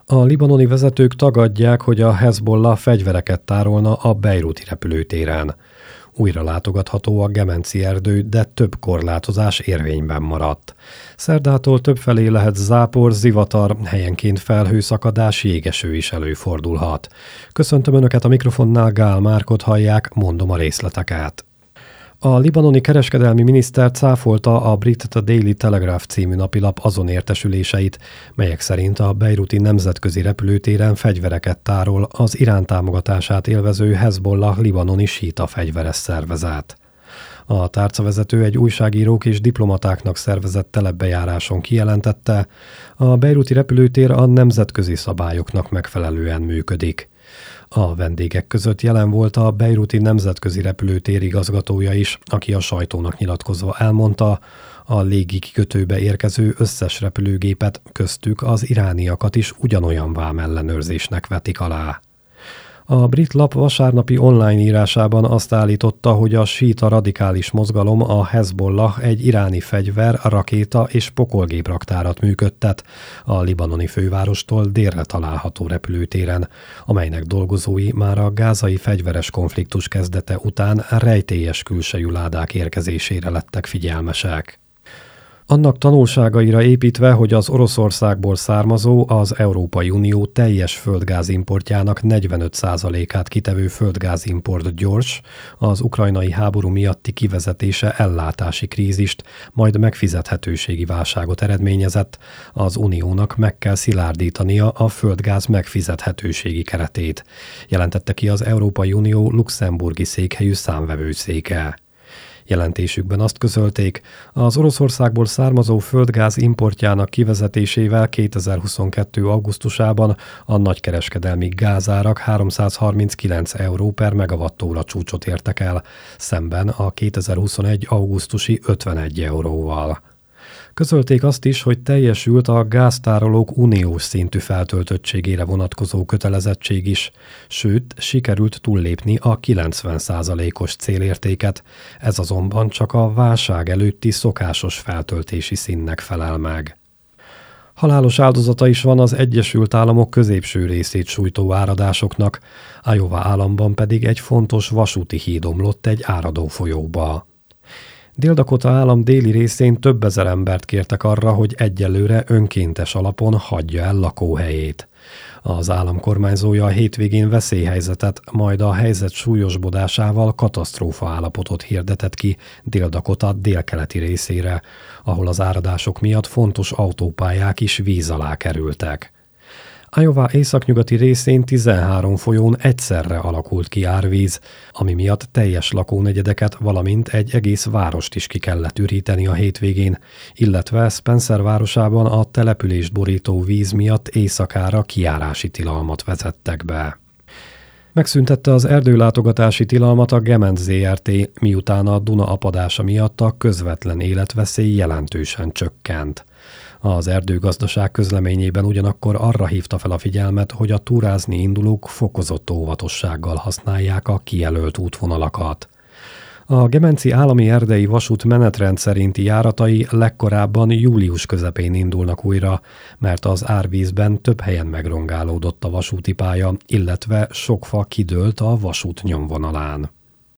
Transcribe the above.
A libanoni vezetők tagadják, hogy a Hezbollah fegyvereket tárolna a bejrúti repülőtéren. Újra látogatható a Gemenci erdő, de több korlátozás érvényben maradt. Szerdától többfelé lehet zápor, zivatar, helyenként felhőszakadás, jégeső is előfordulhat. Köszöntöm Önöket, a mikrofonnál Gál Márkot hallják, mondom a részleteket. A libanoni kereskedelmi miniszter cáfolta a brit The Daily Telegraph című napilap azon értesüléseit, melyek szerint a bejrúti nemzetközi repülőtéren fegyvereket tárol az Irán támogatását élvező Hezbollah libanoni síta fegyveres szervezet. A tárcavezető egy újságírók és diplomatáknak szervezett telepbejáráson kijelentette, a bejrúti repülőtér a nemzetközi szabályoknak megfelelően működik. A vendégek között jelen volt a bejrúti nemzetközi repülőtér igazgatója is, aki a sajtónak nyilatkozva elmondta, a légi kikötőbe érkező összes repülőgépet, köztük az irániakat is ugyanolyan vámellenőrzésnek vetik alá. A brit lap vasárnapi online írásában azt állította, hogy a síta radikális mozgalom, a Hezbollah egy iráni fegyver, rakéta és pokolgépraktárat működtet a libanoni fővárostól délre található repülőtéren, amelynek dolgozói már a gázai fegyveres konfliktus kezdete után rejtélyes külsejű ládák érkezésére lettek figyelmesek. Annak tanulságaira építve, hogy az Oroszországból származó, az Európai Unió teljes földgázimportjának 45%-át kitevő földgázimport gyors, az ukrajnai háború miatti kivezetése ellátási krízist, majd megfizethetőségi válságot eredményezett, az Uniónak meg kell szilárdítania a földgáz megfizethetőségi keretét, jelentette ki az Európai Unió luxemburgi székhelyű számvevőszéke. Jelentésükben azt közölték, az Oroszországból származó földgáz importjának kivezetésével 2022. augusztusában a nagykereskedelmi gázárak 339 euró per megawattóra csúcsot értek el, szemben a 2021. augusztusi 51 euróval. Közölték azt is, hogy teljesült a gáztárolók uniós szintű feltöltöttségére vonatkozó kötelezettség is, sőt, sikerült túllépni a 90%-os célértéket, ez azonban csak a válság előtti szokásos feltöltési színnek felel meg. Halálos áldozata is van az Egyesült Államok középső részét sújtó áradásoknak, Iowa államban pedig egy fontos vasúti híd omlott egy áradó folyóba. Dél-Dakota állam déli részén több ezer embert kértek arra, hogy egyelőre önkéntes alapon hagyja el lakóhelyét. Az állam kormányzója a hétvégén veszélyhelyzetet, majd a helyzet súlyosbodásával katasztrófa állapotot hirdetett ki Dél-Dakota délkeleti részére, ahol az áradások miatt fontos autópályák is víz alá kerültek. Iowa északnyugati részén 13 folyón egyszerre alakult ki árvíz, ami miatt teljes lakónegyedeket, valamint egy egész várost is ki kellett üríteni a hétvégén, illetve Spencer városában a települést borító víz miatt éjszakára kijárási tilalmat vezettek be. Megszüntette az erdőlátogatási tilalmat a Gement Zrt., miután a Duna apadása miatt a közvetlen életveszély jelentősen csökkent. Az erdőgazdaság közleményében ugyanakkor arra hívta fel a figyelmet, hogy a túrázni indulók fokozott óvatossággal használják a kijelölt útvonalakat. A Gemenci állami erdei vasút menetrend szerinti járatai legkorábban július közepén indulnak újra, mert az árvízben több helyen megrongálódott a vasúti pálya, illetve sok fa kidőlt a vasút nyomvonalán.